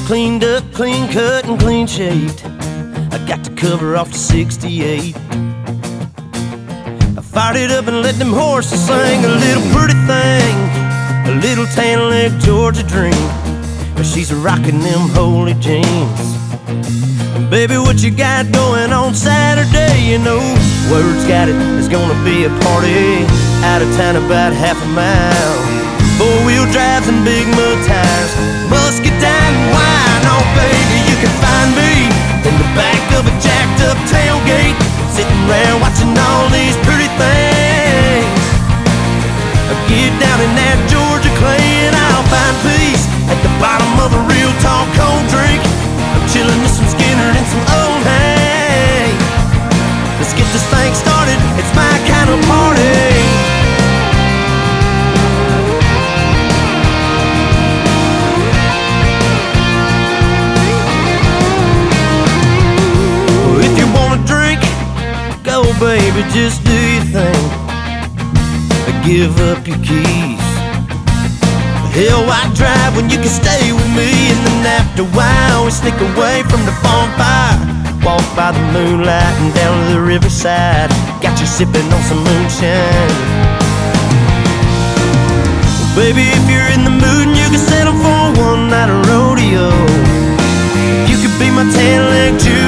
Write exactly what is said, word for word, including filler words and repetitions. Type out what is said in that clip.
Cleaned up, clean cut, and clean shaved. I got the cover off the sixty-eight. I fired it up and let them horses sing. A little pretty thing, a little tan leg Georgia dream. She's rocking them holy jeans. Baby, what you got going on Saturday? You know, word's got it, there's gonna be a party out of town about half a mile. Four-wheel drives and big mud tires, musket down and wine. Oh baby, you can find me in the back of a jacked up tailgate, sitting around watching all these pretty things. Get down in that Georgia clay and I'll find peace at the bottom of a real tall cold drink. I'm chilling with some Skinner and some old hay. Let's get this thing started, it's my kind of party. Well, if you wanna drink, go baby, just do your thing. Give up your keys. Hell, why drive when you can stay with me? And then after a while we sneak away from the bonfire, walk by the moonlight and down to the riverside. Got you sipping on some moonshine. Well, baby, if you're in the mood and you can settle for one night of rodeo, you could be my tan leg too.